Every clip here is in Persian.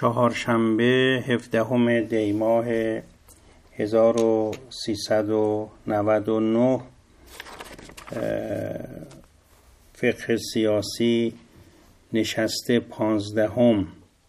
چهارشنبه 17 دی ماه 1399 فقه سیاسی نشست 15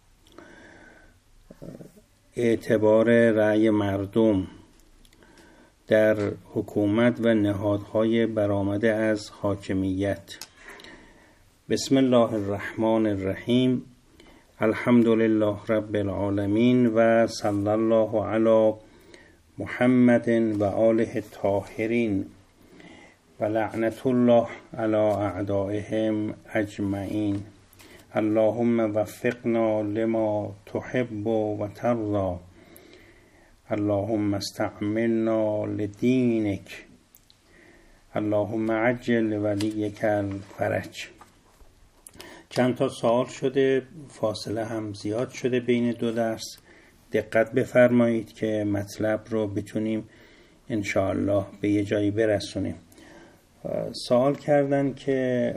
اعتبار رأی مردم در حکومت و نهادهای برآمده از حاکمیت. بسم الله الرحمن الرحیم. الحمد لله رب العالمین و صلی الله علی محمد و آله الطاهرین و لعنت الله علی اعدائهم اجمعین. اللهم وفقنا لما تحب و ترضى. اللهم استعملنا لدینک. اللهم عجل ولیک الفرج. چند تا سوال شده، فاصله هم زیاد شده بین دو درس. دقت بفرمایید که مطلب رو بتونیم انشاءالله به یه جایی برسونیم. سوال کردن که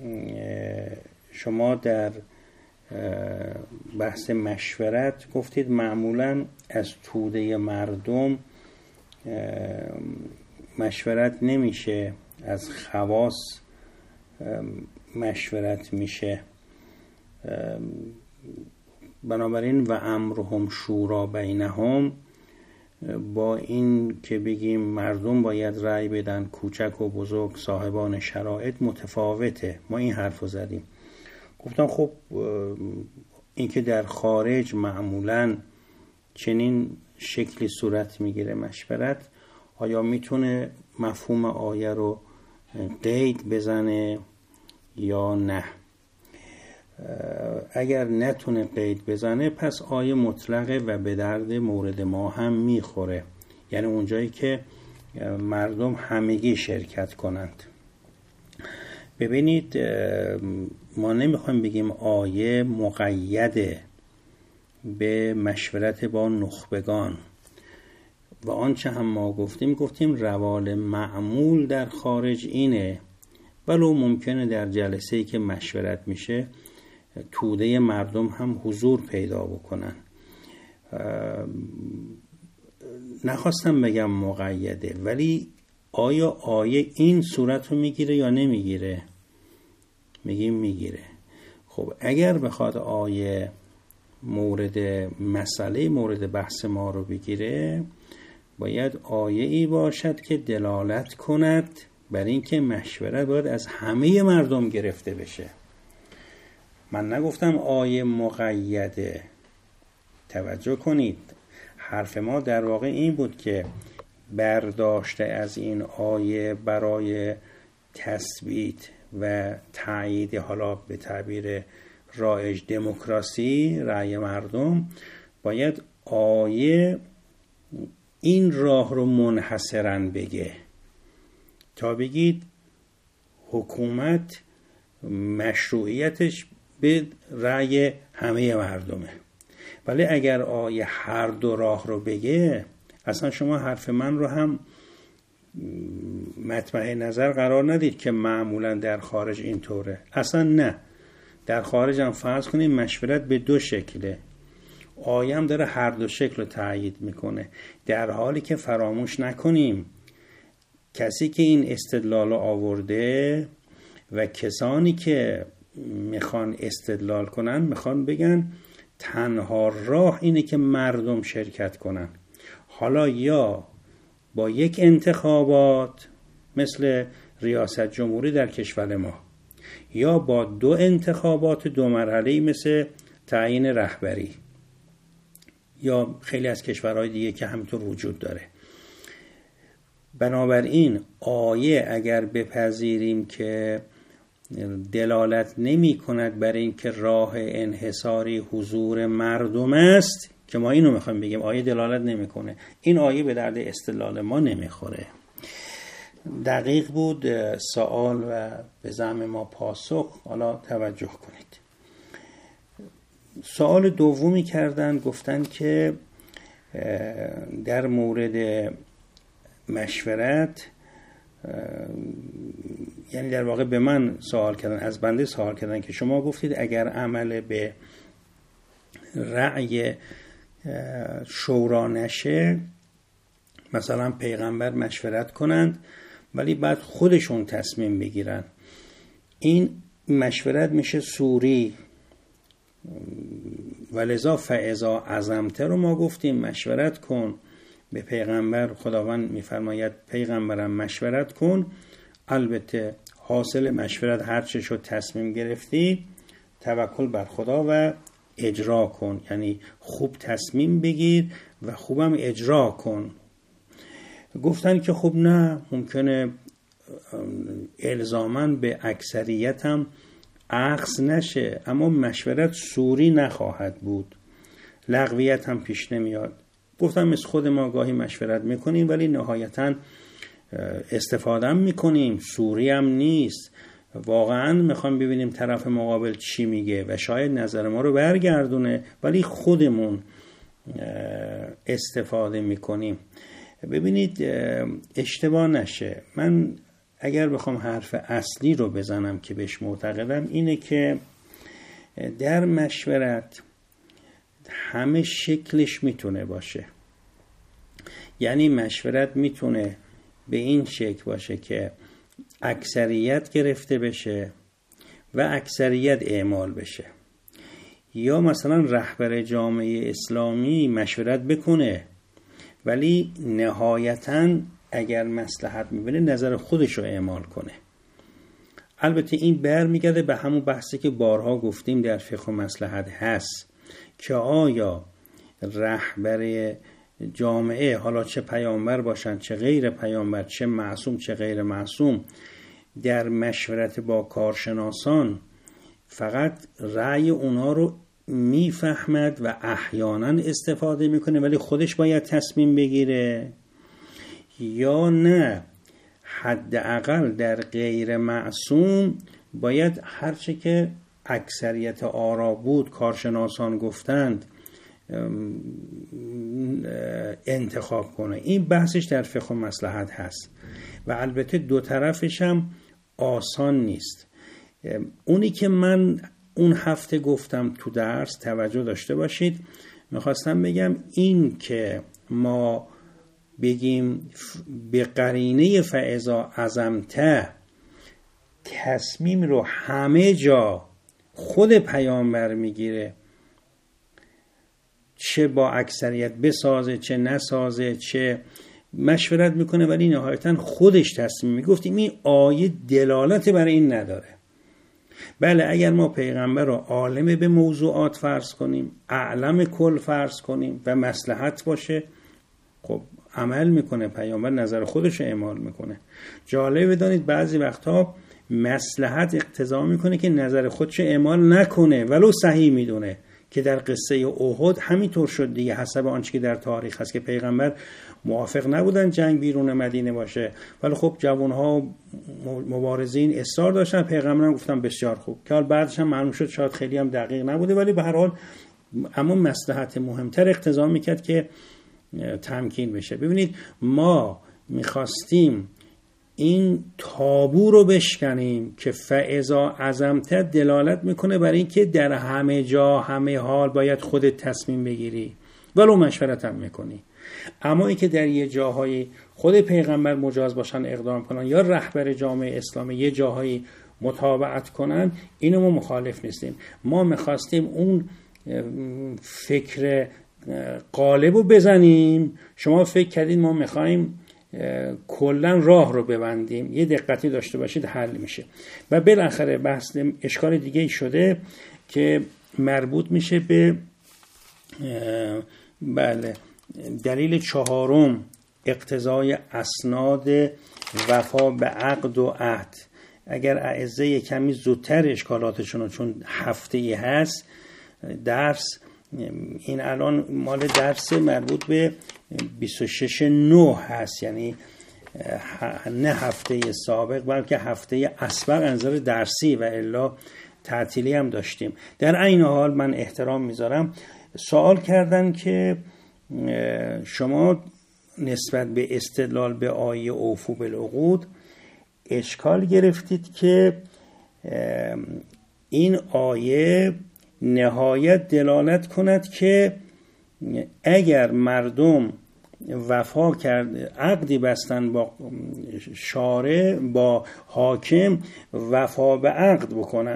شما در بحث مشورت گفتید معمولاً از توده مردم مشورت نمیشه، از خواص مشورت میشه. بنابراین و امرهم شورا بینهم، با این که بگیم مردم باید رأی بدن، کوچک و بزرگ صاحبان شرایط، متفاوته. ما این حرف رو زدیم. گفتم خب این که در خارج معمولاً چنین شکلی صورت میگیره مشورت، آیا میتونه مفهوم آیه رو قید بزنه یا نه؟ اگر نتونه قید بزنه پس آیه مطلقه و به درد مورد ما هم میخوره، یعنی اونجایی که مردم همگی شرکت کنند. ببینید ما نمیخوایم بگیم آیه مقیده به مشورت با نخبگان و آنچه هم ما گفتیم روال معمول در خارج اینه، ولو ممکنه در جلسه‌ای که مشورت میشه توده مردم هم حضور پیدا بکنن. نخواستم بگم مقیده، ولی آیا آیه این صورت رو میگیره یا نمیگیره؟ میگیم میگیره. خب اگر بخواد آیه مورد بحث ما رو بگیره، باید آیه ای باشد که دلالت کند بر این که مشورت باید از همه مردم گرفته بشه. من نگفتم آیه مقیده. توجه کنید، حرف ما در واقع این بود که برداشته از این آیه برای تثبیت و تایید، حالا به تعبیر رایج دموکراسی، رأی مردم، باید آیه این راه رو منحصراً بگه تا بگید حکومت مشروعیتش به رأی همه مردمه. ولی اگر آیه هر دو راه رو بگه، اصلا شما حرف من رو هم مطمع نظر قرار ندید که معمولا در خارج اینطوره. اصلا نه، در خارج هم فرض کنیم مشورت به دو شکله، آیه هم داره هر دو شکل رو تأیید میکنه، در حالی که فراموش نکنیم کسی که این استدلال رو آورده و کسانی که میخوان استدلال کنن میخوان بگن تنها راه اینه که مردم شرکت کنن، حالا یا با یک انتخابات مثل ریاست جمهوری در کشور ما، یا با دو انتخابات دو مرحله‌ای مثل تعیین رهبری، یا خیلی از کشورهای دیگه که همینطور وجود داره. بنابراین آیه اگر بپذیریم که دلالت نمی کند بر این که راه انحصاری حضور مردم است، که ما اینو میخوایم بگیم آیه دلالت نمی کنه، این آیه به درد استدلال ما نمیخوره. دقیق بود سوال و به زعم ما پاسخ. حالا توجه کنید. سوال دومی کردن، گفتن که در مورد مشورت، یعنی در واقع به من سوال کردن، از بنده سوال کردن که شما گفتید اگر عمل به رأی شورا نشه، مثلا پیغمبر مشورت کنند ولی بعد خودشون تصمیم بگیرن، این مشورت میشه سوری. ولذا فاذا عزمت رو ما گفتیم مشورت کن به پیغمبر. خداوند میفرماید پیغمبرم مشورت کن. البته حاصل مشورت هر چه شد تصمیم گرفتی، توکل بر خدا و اجرا کن، یعنی خوب تصمیم بگیر و خوبم اجرا کن. گفتن که خب نه، ممکنه الزاماً به اکثریت هم اخذ نشه، اما مشورت سوری نخواهد بود، لغویت هم پیش نمیاد. گفتم مثل خود ما گاهی مشورت میکنیم ولی نهایتاً استفاده هم میکنیم، سوری هم نیست. واقعاً میخوام ببینیم طرف مقابل چی میگه و شاید نظر ما رو برگردونه ولی خودمون استفاده میکنیم. ببینید اشتباه نشه، من اگر بخوام حرف اصلی رو بزنم که بهش معتقدم اینه که در مشورت همه شکلش میتونه باشه. یعنی مشورت میتونه به این شکل باشه که اکثریت گرفته بشه و اکثریت اعمال بشه، یا مثلا رهبر جامعه اسلامی مشورت بکنه ولی نهایتاً اگر مصلحت میبینه نظر خودش رو اعمال کنه. البته این برمیگرده به همون بحثی که بارها گفتیم در فقه و مصلحت هست که آیا رهبر جامعه، حالا چه پیامبر باشن چه غیر پیامبر، چه معصوم چه غیر معصوم، در مشورت با کارشناسان فقط رأی اونا رو میفهمد و احیانا استفاده میکنه ولی خودش باید تصمیم بگیره، یا نه حداقل در غیر معصوم باید هرچه که اکثریت آرا بود کارشناسان گفتند انتخاب کنه. این بحثش در فقه و مصلحت هست و البته دو طرفش هم آسان نیست. اونی که من اون هفته گفتم تو درس، توجه داشته باشید، میخواستم بگم این که ما بگیم به قرینه فاذا عزمت تصمیم رو همه جا خود پیامبر میگیره، چه با اکثریت بسازه چه نسازه، چه مشورت میکنه ولی نهایتا خودش تصمیم میگفتیم، این آیه دلالت برای این نداره. بله اگر ما پیغمبر رو عالم به موضوعات فرض کنیم، اعلم کل فرض کنیم و مصلحت باشه، خب عمل میکنه، پیامبر نظر خودش رو اعمال میکنه. جالب بدانید بعضی وقتها مصلحت اقتضا میکنه که نظر خودش رو اعمال نکنه ولو صحیح میدونه، که در قصه احد همینطور شد دیگه، حسب آنچه که در تاریخ هست که پیغمبر موافق نبودن جنگ بیرون مدینه باشه ولی خب جوانها مبارزین اصرار داشتن، پیغمبرم گفتن بسیار خوب، که حال بعدش هم معلوم شد شاید خیلی هم دقیق نبوده ولی به هر حال اما مصلحت مهمتر اقتضا میکرد که تمکین بشه. ببینید ما میخواستیم این تابو رو بشکنیم که فاذا عزمت دلالت میکنه برای این که در همه جا همه حال باید خودت تصمیم بگیری ولو مشورت هم میکنی، اما این که در یه جاهای خود پیغمبر مجاز باشن اقدام کنن یا رهبر جامعه اسلامی یه جاهایی متابعت کنن، اینو ما مخالف نیستیم. ما میخواستیم اون فکر قالب رو بزنیم. شما فکر کردید ما میخوایم کلن راه رو ببندیم، یه دقتی داشته باشید حل میشه. و بالاخره بحث اشکال دیگه شده که مربوط میشه به بله دلیل چهارم، اقتضای اسناد وفا به عقد و عهد. اگر اعزه کمی زودتر اشکالاتشون، چون هفته‌ای هست درس، این الان مال درس مربوط به 26/9 هست، یعنی نه هفته سابق بلکه هفته اسبق انظر درسی و الا تعطیلی هم داشتیم. در عین حال من احترام میذارم، سوال کردن که شما نسبت به استدلال به آیه اوفوا بالعقود اشکال گرفتید که این آیه نهایت دلالت کند که اگر مردم وفا کرد عقدی بستن با شارع با حاکم وفا به عقد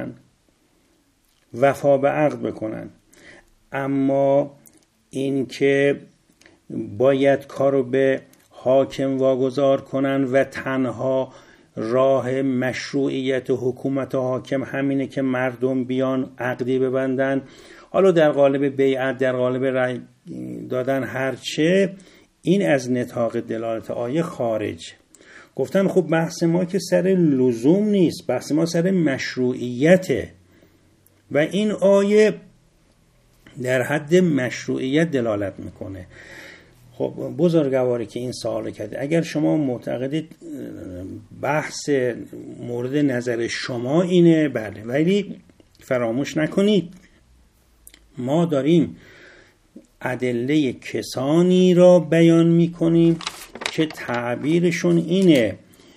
بکنن اما این که باید کارو به حاکم واگذار کنن و تنها راه مشروعیت حکومت حاکم همینه که مردم بیان عقدی ببندن، حالا در قالب بیعت، در قالب رأی دادن، هرچه، این از نطاق دلالت آیه خارج. گفتم خب بحث ما که سر لزوم نیست، بحث ما سر مشروعیته و این آیه در حد مشروعیت دلالت میکنه. خب بزرگواری که این سوال کرده، اگر شما معتقدید بحث مورد نظر شما اینه، بله، ولی فراموش نکنید ما داریم ادله کسانی را بیان میکنیم که تعبیرشون اینه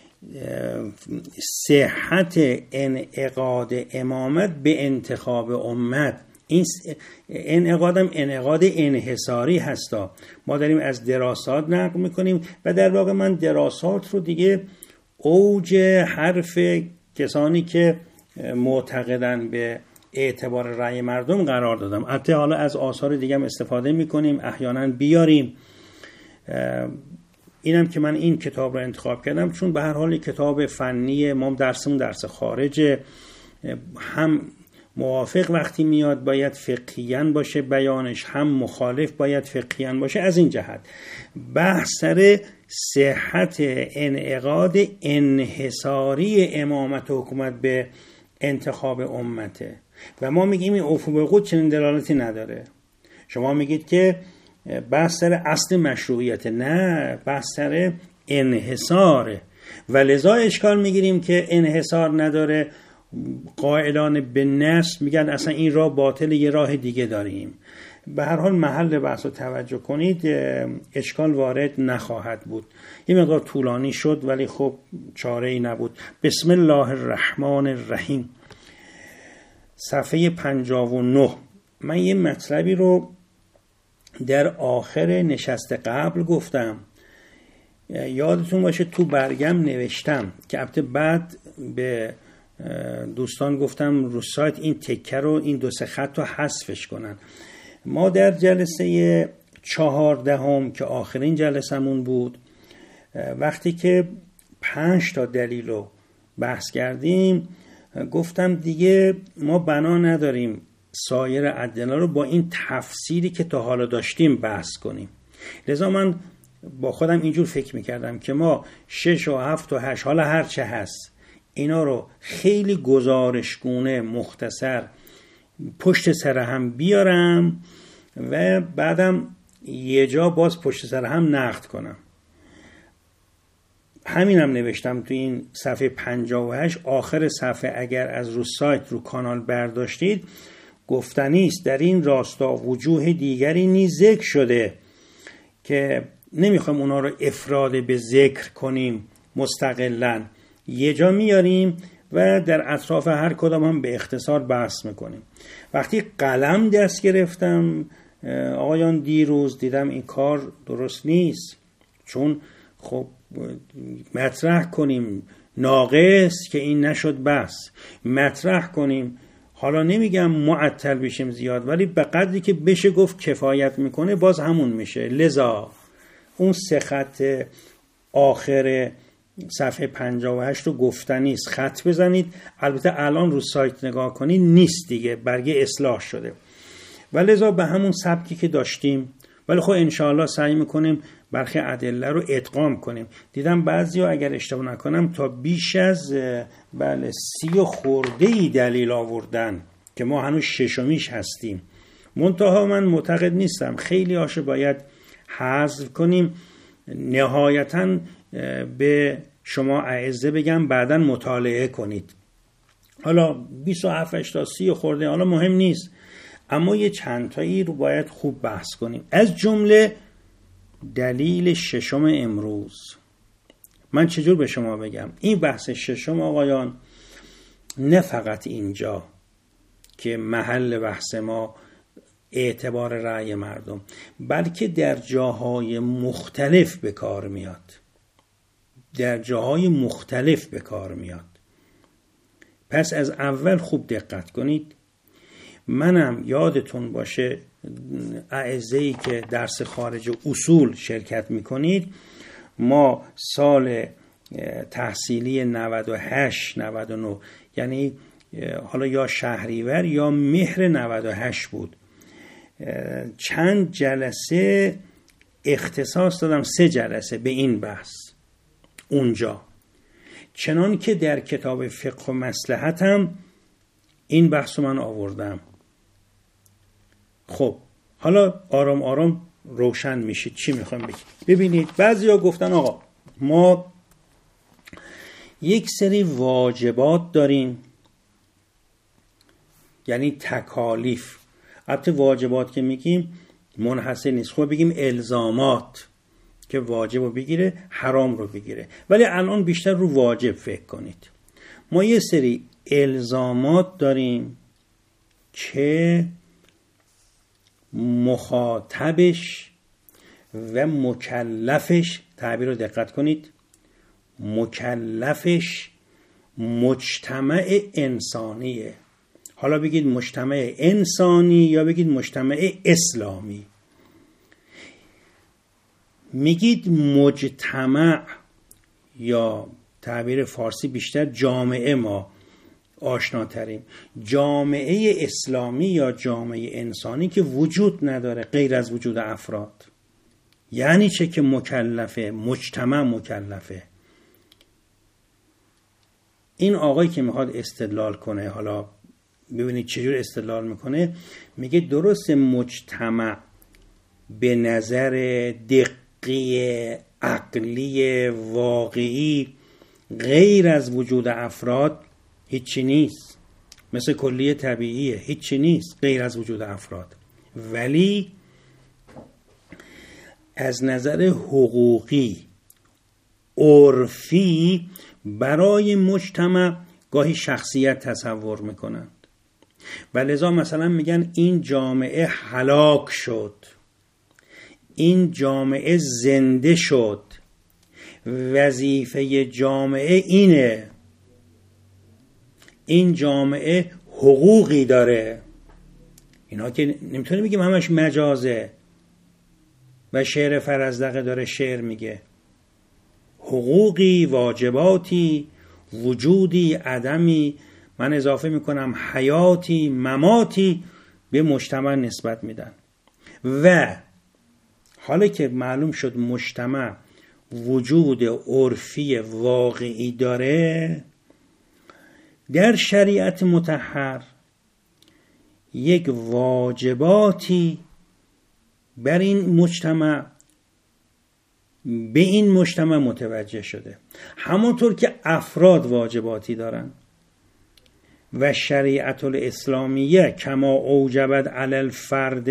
صحت انعقاد امامت به انتخاب امت. این انعقادم انعقاد انحصاری هستا. ما داریم از دراسات نقل میکنیم و در واقع من دراسات رو دیگه اوج حرف کسانی که معتقدن به اعتبار رأی مردم قرار دادم. البته حالا از آثار دیگه هم استفاده میکنیم، احیانا بیاریم. اینم که من این کتاب رو انتخاب کردم چون به هر حال کتاب فنی، ما درسمون درس خارجه، هم موافق وقتی میاد باید فقهیاً باشه بیانش، هم مخالف باید فقهیاً باشه. از این جهت بحث سر صحت انعقاد انحصاری امامت و حکومت به انتخاب امته و ما میگیم این عفو بالقول چنین دلالتی نداره. شما میگید که بحث سر اصل مشروعیت، نه، بحث سر انحصاره و لذا اشکال میگیریم که انحصار نداره. قائلان به نص میگن اصلا این راه باطل، یه راه دیگه داریم. به هر حال محل بحث رو توجه کنید، اشکال وارد نخواهد بود. یه مقدار طولانی شد ولی خب چاره ای نبود. بسم الله الرحمن الرحیم. صفحه 59. من یه مطلبی رو در آخر نشست قبل گفتم، یادتون باشه تو برگم نوشتم که البته بعد به دوستان گفتم رو سایت این تکه رو، این 2-3 خط رو حذفش کنن. ما در جلسه 14 که آخرین جلسمون بود، وقتی که 5 تا دلیل رو بحث کردیم، گفتم دیگه ما بنا نداریم سایر ادله رو با این تفسیری که تا حالا داشتیم بحث کنیم. لذا من با خودم اینجور فکر میکردم که ما 6 و 7 و 8 حالا هر چه هست اینا رو خیلی گزارشگونه مختصر پشت سر هم بیارم و بعدم یه جا باز پشت سر هم نقد کنم. همینم نوشتم تو این صفحه 58 آخر صفحه. اگر از رو سایت رو کانال برداشتید، گفتنی است در این راستا وجوه دیگری نیز ذکر شده که نمیخوایم اونا رو افراد به ذکر کنیم مستقلاً، یه جا میاریم و در اطراف هر کدام هم به اختصار بحث میکنیم. وقتی قلم دست گرفتم آقایان دیروز دیدم این کار درست نیست، چون خب مطرح کنیم ناقص که این نشد بس، مطرح کنیم، حالا نمیگم معطل بشیم زیاد، ولی به قدری که بشه گفت کفایت میکنه باز همون میشه. لذا اون 3 خط آخر صفحه 58 رو گفتنی است، خط بزنید. البته الان رو سایت نگاه کنید نیست دیگه، برگه اصلاح شده و لذا به همون سبکی که داشتیم، ولی خب انشاءالله سعی میکنیم برخی ادله رو ادغام کنیم. دیدم بعضیا اگر اشتباه نکنم تا بیش از 30 خرده‌ای دلیل آوردن که ما هنوز 6میش هستیم. منتها من معتقد نیستم، خیلی هاشو باید حذف کنیم. نهایتاً به شما اعزه بگم بعداً مطالعه کنید. حالا 27 تا 30 خورده حالا مهم نیست، اما یه چند تایی رو باید خوب بحث کنیم. از جمله دلیل 6 امروز. من چجور به شما بگم این بحث 6 آقایان نه فقط اینجا، که محل بحث ما اعتبار رأی مردم، بلکه در جاهای مختلف به کار میاد. در جاهای مختلف به کار میاد. پس از اول خوب دقت کنید. منم یادتون باشه اعزایی که درس خارج اصول شرکت میکنید، ما سال تحصیلی 98 99 یعنی حالا یا شهریور یا مهر 98 بود، چند جلسه اختصاص دادم، 3 جلسه به این بحث اونجا، چنان که در کتاب فقه و مصلحتم این بحث رو من آوردم. خب حالا آرام آرام روشن میشید چی میخوام بگم. ببینید بعضیا گفتن آقا ما یک سری واجبات داریم، یعنی تکالیف. البته واجبات که میگیم منحصر نیست، خب بگیم الزامات که واجب رو بگیره حرام رو بگیره، ولی الان بیشتر رو واجب فکر کنید. ما یه سری الزامات داریم که مخاطبش و مکلفش، تعبیر رو دقت کنید، مکلفش مجتمع انسانیه. حالا بگید مجتمع انسانی یا بگید مجتمع اسلامی. میگید مجتمع یا تعبیر فارسی بیشتر جامعه ما آشناتریم. جامعه اسلامی یا جامعه انسانی که وجود نداره غیر از وجود افراد. یعنی چه که مکلفه، مجتمع مکلفه. این آقایی که میخواد استدلال کنه، حالا ببینید چجور استدلال میکنه، میگه درست مجتمع به نظر دقیق عقلی واقعی غیر از وجود افراد هیچی نیست، مثل کلیه طبیعیه، هیچی نیست غیر از وجود افراد. ولی از نظر حقوقی عرفی برای مجتمع گاهی شخصیت تصور میکنند و لذا مثلا میگن این جامعه هلاک شد، این جامعه زنده شد، وظیفه جامعه اینه، این جامعه حقوقی داره. اینا که نمیتونه بگیم همش مجازه و شعر فرزدق داره شعر میگه. حقوقی، واجباتی، وجودی، عدمی، من اضافه میکنم حیاتی، مماتی به مجتمع نسبت میدن. و حالا که معلوم شد مجتمع وجود عرفی واقعی داره، در شریعت مطهر یک واجباتی بر این مجتمع، به این مجتمع متوجه شده، همونطور که افراد واجباتی دارن. و شریعت الاسلامیه کما اوجبت علی الفرد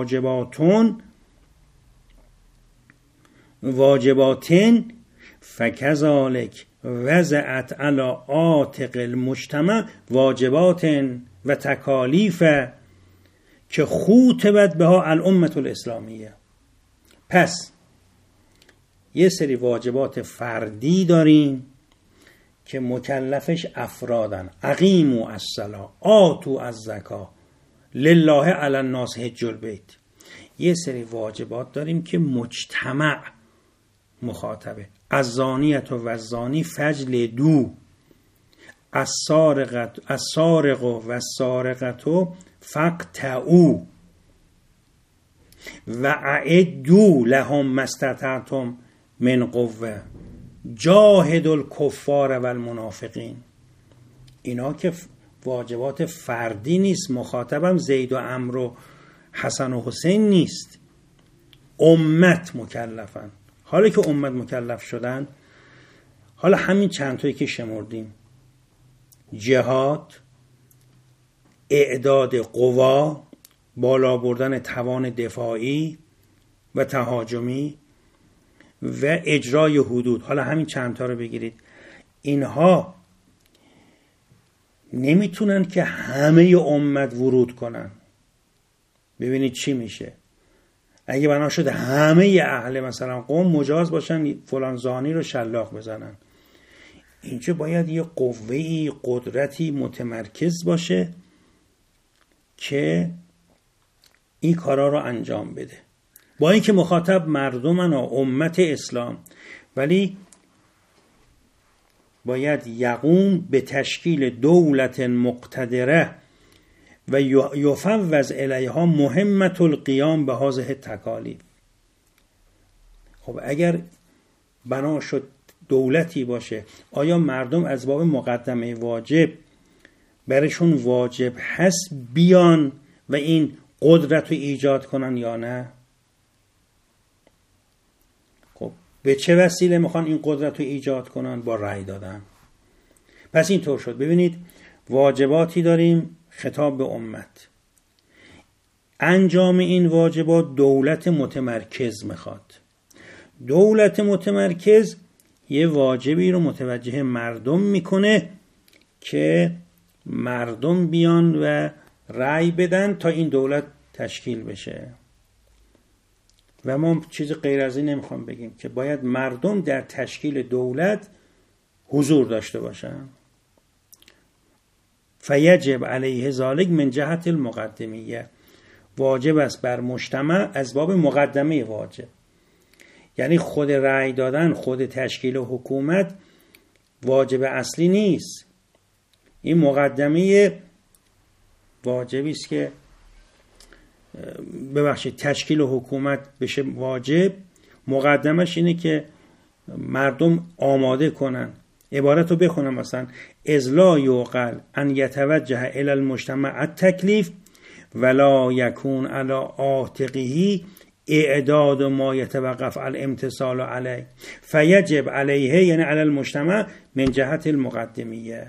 واجباتن فکذالک وضعت علی عاتق المجتمع واجبات و تکالیف که خوتبت بها الامه الاسلامیه. پس یه سری واجبات فردی داریم که مکلفش افرادن. اقیموا الصلاة آتوا الزکاة لله علی الناس حج البیت. یه سری واجبات داریم که مجتمع مخاطبه. الزانیة و الزانی فجلدوا السارق و السارقة فاقطعوا و اعدوا لهم ما استطعتم من قوة جاهدوا الکفار و المنافقین. اینا که واجبات فردی نیست، مخاطبم زید و عمرو و حسن و حسین نیست، امت مکلفن. حالا که امت مکلف شدن، حالا همین چند تایی که شمردیم، جهاد، اعداد قوا، بالا بردن توان دفاعی و تهاجمی و اجرای حدود، حالا همین چند تا رو بگیرید، اینها نمیتونن که همه امت ورود کنن. ببینید چی میشه. اگه بنا شده همه اهل مثلا قوم مجاز باشن فلان زانی رو شلاق بزنن، اینجا باید یه قوه‌ای، قدرتی متمرکز باشه که این کارا رو انجام بده. با اینکه مخاطب مردمن و امت اسلام، ولی باید یقوم به تشکیل دولت مقتدره و یفوض الیها مهمت القیام به هذه تکالیف. خب اگر بنا شد دولتی باشه، آیا مردم از باب مقدمه واجب برشون واجب هست بیان و این قدرت رو ایجاد کنن یا نه؟ خب به چه وسیله میخوان این قدرت رو ایجاد کنن؟ با رأی دادن. پس این طور شد. ببینید واجباتی داریم، خطاب به امت. انجام این واجبات دولت متمرکز میخواد. دولت متمرکز یه واجبی رو متوجه مردم میکنه که مردم بیان و رأی بدن تا این دولت تشکیل بشه. و ما چیز غیر از این نمیخوام بگیم که باید مردم در تشکیل دولت حضور داشته باشن. فیجب علیه ذالک من جهت المقدمیه، واجب است بر مجتمع از باب مقدمه واجب. یعنی خود رأی دادن، خود تشکیل حکومت واجب اصلی نیست. این مقدمه واجبی است که تشکیل حکومت بشه واجب. مقدمش اینه که مردم آماده کنن. عبارت رو بخونم مثلا: اذ لا یعقل ان یتوجه الی المجتمع التکلیف ولا یکون علی عاتقه اعداد ما یتوقف الامتثال علیه فیجب علیه، یعنی علی المجتمع من جهت المقدمیه.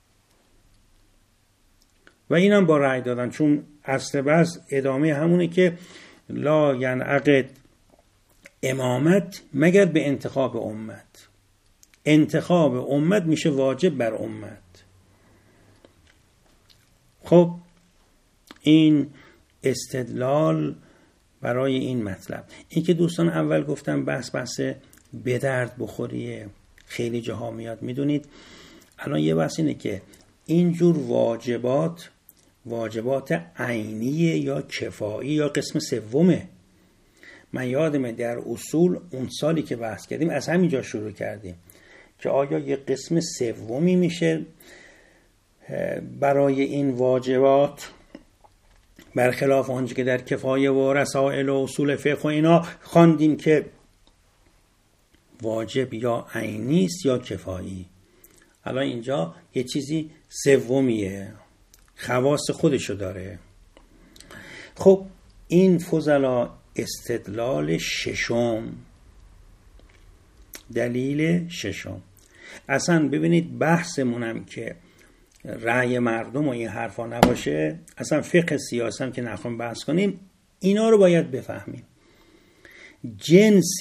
و اینم با رأی دادن، چون اصل بحث ادامه همونه که لا ینعقد امامت مگر به انتخاب امت. انتخاب امت میشه واجب بر امت. خب این استدلال برای این مطلب. این که دوستان اول گفتم بحث به درد بخوریه، خیلی جاها میاد. میدونید الان یه بحث اینه که اینجور واجبات عینیه یا کفایی یا قسم سومه. من یادمه در اصول اون سالی که بحث کردیم از همینجا شروع کردیم که آیا یه قسم سومی میشه برای این واجبات، برخلاف آنچه که در کفایه و رسائل و اصول فقه و اینا خواندیم که واجب یا عینی است یا کفایی. الان اینجا یه چیزی سومیه، خواص خودشو داره. خب این فضلا استدلال ششم، دلیل ششم. اصلا ببینید بحثمونم که رأی مردم و این حرفا نباشه، اصلا فقه سیاسی هم که نخواهیم بحث کنیم، اینا رو باید بفهمیم. جنس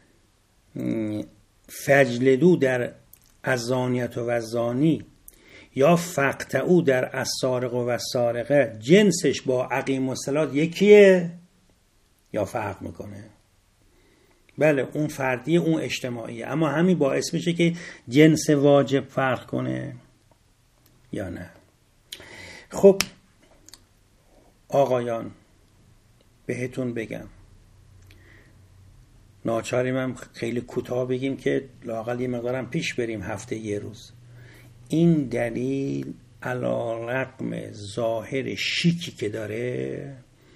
فجلدو در الزانیت و الزانی یا فقطعو در السارق و السارقه، جنسش با اقیم الصلاة یکیه یا فرق میکنه؟ بله اون فردیه، اون اجتماعیه، اما همین باعث میشه که جنس واجب فرق کنه یا نه؟ خب آقایان بهتون بگم، ناچاریم هم خیلی کوتاه بگیم که لااقل یه مقدارم پیش بریم، هفته یه روز. این دلیل علی رغم ظاهر شیکی که داره،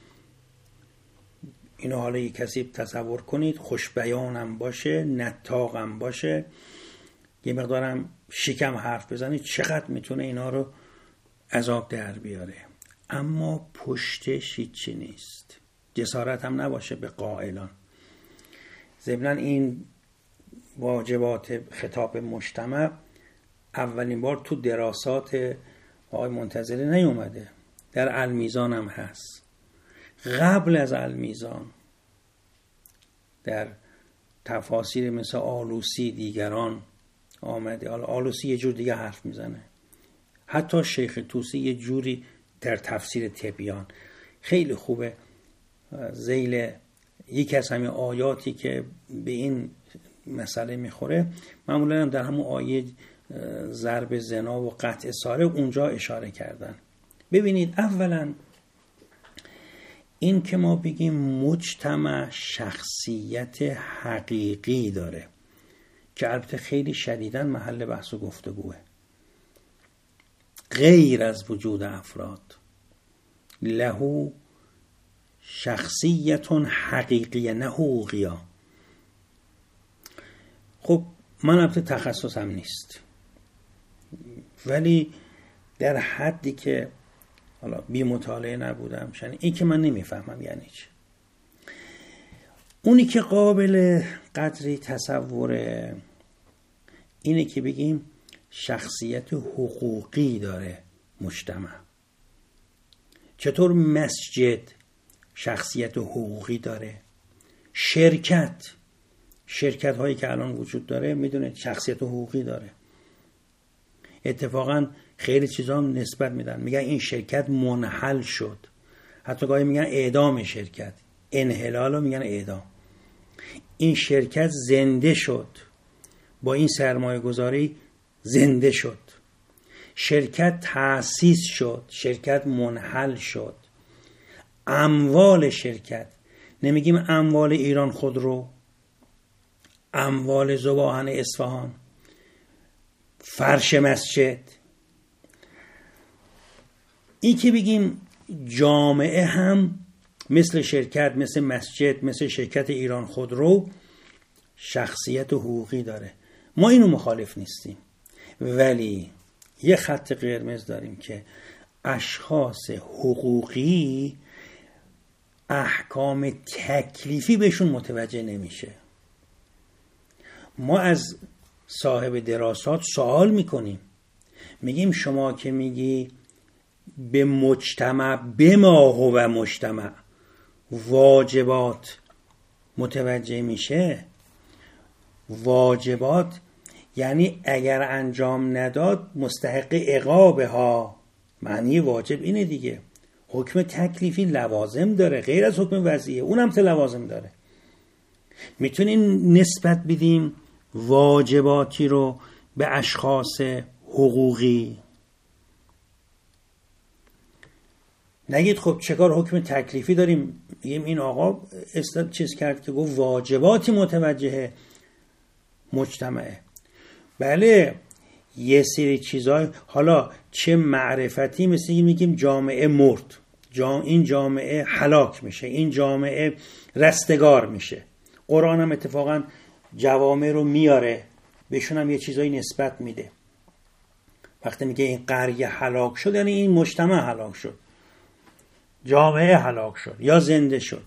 اینو حالا یک کسی تصور کنید خوش بیانم باشه، نطاقم باشه، یه مقدارم شیکم حرف بزنید، چقدر میتونه اینا رو عذاب در بیاره. اما پشتش هیچی نیست، جسارت هم نباشه به قائلان. ضمناً این واجبات خطاب مجتمع اولین بار تو دراسات آقای منتظری نیومده، در المیزان هم هست. قبل از المیزان در تفاسیر مثل آلوسی دیگران آمده. آلوسی یه جور دیگه حرف میزنه، حتی شیخ طوسی یه جوری در تفسیر تبیان خیلی خوبه، ذیل یکی از همین آیاتی که به این مسئله میخوره، معمولا هم در همون آیه ضرب زنا و قطع ساره اونجا اشاره کردن. ببینید اولا این که ما بگیم مجتمع شخصیت حقیقی داره که البته خیلی شدیداً محل بحث و گفتگوه، غیر از وجود افراد، له شخصیت حقیقیه نه حقوقیه. خب من البته تخصصم نیست، ولی در حدی که حالا بی مطالعه نبودم این که من نمیفهمم یعنی چه. اونی که قابل قدری تصوره اینه که بگیم شخصیت حقوقی داره مجتمع. چطور مسجد شخصیت حقوقی داره؟ شرکت هایی که الان وجود داره میدونه شخصیت حقوقی داره. اتفاقا خیلی چیزا هم نسبت میدن، میگن این شرکت منحل شد، حتی گاهی میگن اعدام شرکت، انحلال رو میگن اعدام. این شرکت زنده شد، با این سرمایه گذاری زنده شد. شرکت تأسیس شد، شرکت منحل شد. اموال شرکت، نمیگیم اموال ایران خودرو، اموال ذوباهن اصفهان، فرش مسجد. این که بگیم جامعه هم مثل شرکت، مثل مسجد، مثل شرکت ایران خودرو شخصیت حقوقی داره، ما اینو مخالف نیستیم، ولی یه خط قرمز داریم که اشخاص حقوقی احکام تکلیفی بهشون متوجه نمیشه. ما از صاحب دراسات سوال میکنیم، میگیم شما که میگی به مجتمع بما هو مجتمع واجبات متوجه میشه، واجبات یعنی اگر انجام نداد مستحق عقابه ها، معنی واجب اینه دیگه. حکم تکلیفی لوازم داره غیر از حکم وضعیه، اونم ته لوازم داره. میتونیم نسبت بدیم واجباتی رو به اشخاص حقوقی. نگید خب چکار حکم تکلیفی داریم، بگیم این آقا چیز کرد که گفت واجباتی متوجه مجتمعه. بله یه سری چیزای، حالا چه معرفتی، مثل میگیم جامعه مرد، این جامعه هلاک میشه، این جامعه رستگار میشه. قرآن هم اتفاقا جوامع رو میاره، بهشون هم یه چیزایی نسبت میده. وقتی میگه این قریه هلاک شد یعنی این مجتمع هلاک شد، جامعه هلاک شد یا زنده شد.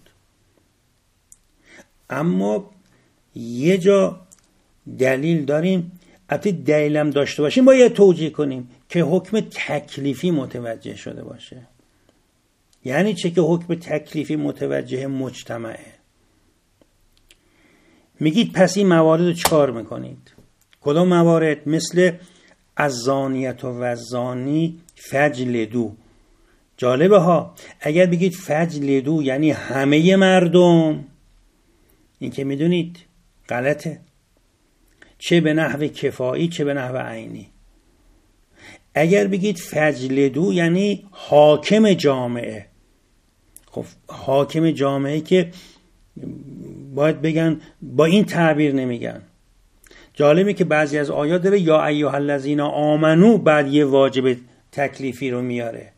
اما یه جا دلیل داریم، البته دلیلم داشته باشیم باید توجیه کنیم که حکم تکلیفی متوجه شده باشه. یعنی چه که حکم تکلیفی متوجه مجتمعه؟ میگید پس این موارد رو چکار میکنید؟ کدام موارد؟ مثل الزانیت و الزانی فجلدو. جالبه ها، اگر بگید فجلدو یعنی همه مردم، این که میدونید غلطه، چه به نحو کفایی چه به نحو عینی. اگر بگید فجلدو یعنی حاکم جامعه، خب حاکم جامعه که باید بگن با این تعبیر نمیگن. جالبه که بعضی از آیات داره یا ایها الذین آمنو بعد یه واجب تکلیفی رو میاره،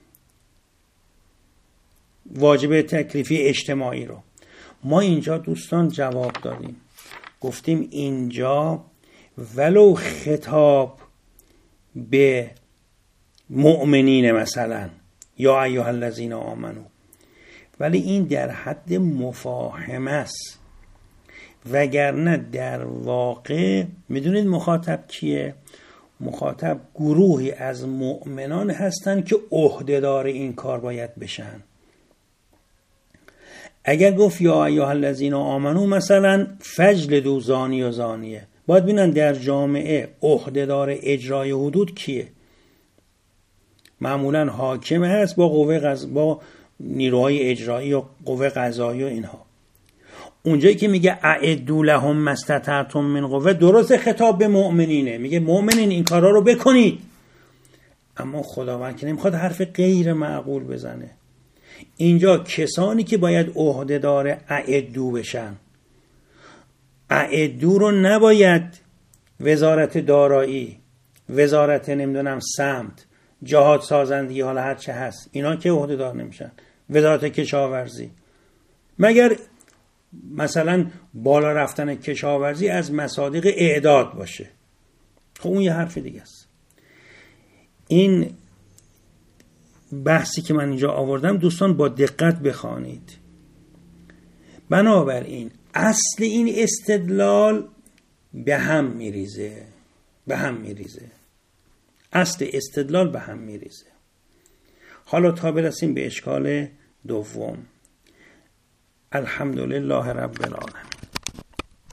واجب تکلیفی اجتماعی رو. ما اینجا دوستان جواب دادیم، گفتیم اینجا ولو خطاب به مؤمنین مثلا یا ایها الذین آمنو، ولی این در حد مفاهمه است، وگرنه در واقع میدونید مخاطب کیه؟ مخاطب گروهی از مؤمنان هستند که عهده‌دار این کار باید بشن. اگر گفت یا ایها الذین آمنو مثلا فجلدوا زانی و زانیه، باید ببینن در جامعه عهده‌دار اجرای حدود کیه. معمولا حاکم هست با با نیروهای اجرایی و قوه قضایی و اینها. اونجایی که میگه اعدوا لهم ما استطعتم من قوه، درست خطاب به مؤمنینه، میگه مؤمنین این کارا رو بکنید، اما خداوند که نمیخواد حرف غیر معقول بزنه. اینجا کسانی که باید عهده‌دار اعدوا بشن، اعدوا رو نباید وزارت دارایی، وزارت نمیدونم سمت، جهاد سازندگی، حالا هر چه هست، اینا که عهده‌دار نمیشن، وزارت کشاورزی، مگر مثلا بالا رفتن کشاورزی از مصادیق اعداد باشه. خب اون یه حرف دیگه است. این بحثی که من اینجا آوردم دوستان با دقت بخوانید. بنابراین اصل این استدلال به هم میریزه، اصل استدلال به هم میریزه. حالا تا برسیم به اشکال دوم. الحمدلله رب العالمین.